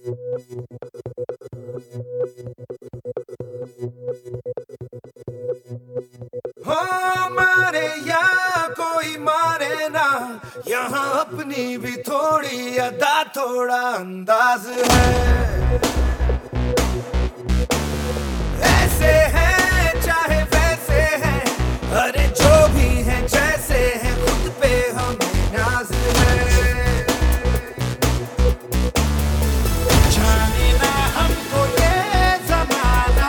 हो मारे या कोई मारे ना, यहाँ अपनी भी थोड़ी अदा थोड़ा अंदाज है। ऐसे हैं चाहे वैसे हैं, अरे जो भी हैं जैसे हैं, खुद पे हमें नाज है। जाने ना हमको ये ज़माना,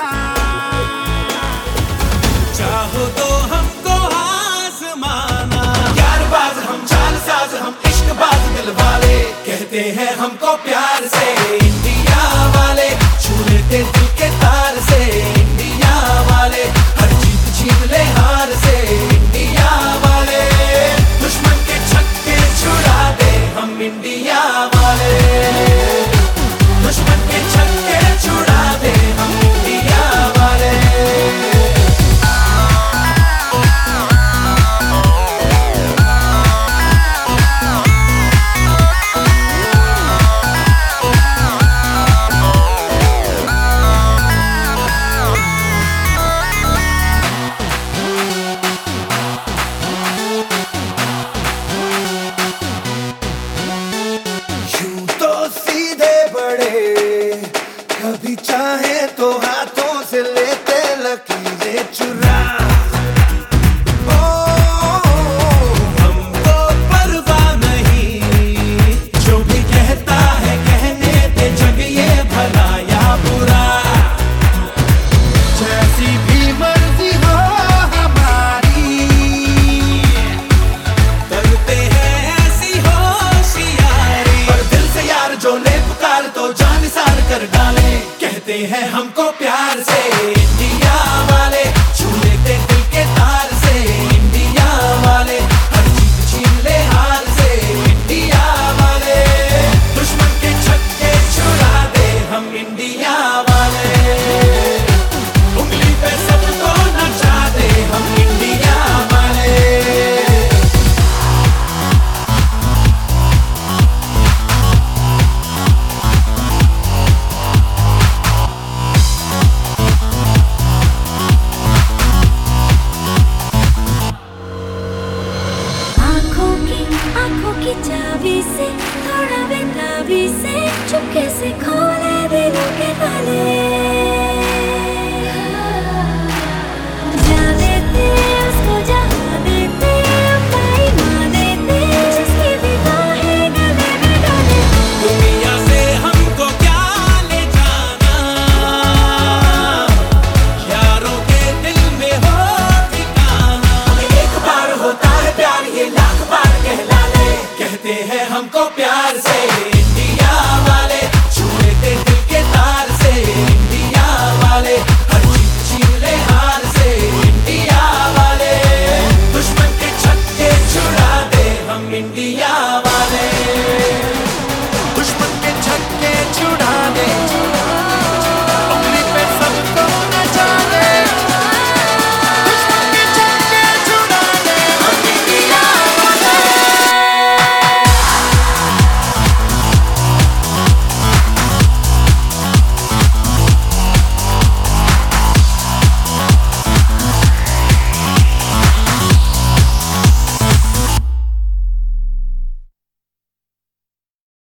चाहो तो हमको आज़माना। यारबाज हम, चालसाज हम, इश्कबाज दिल वाले, कहते हैं हमको प्यार से इंडिया वाले। छू लेते दिल के तार से इंडिया वाले, हर जीत छीन ले हार से इंडिया वाले। दुश्मन के छक्के छुड़ा दे हम इंडिया वाले, दुश्मन के छक्के छुड़ा दे हम इंडिया वाले। कभी चाहे तो हाथों से लेते लकीरें चुरा। ओ हमको परवाह नहीं, जो भी कहता है कहने दे, जग ये भला या बुरा। जैसी भी मर्जी हो हमारी, करते हैं ऐसी होशियारी। पर दिल से यार जो ले पुकार तो जान निसार कर डाले, कहते हैं हमको प्यार से इंडिया वाले।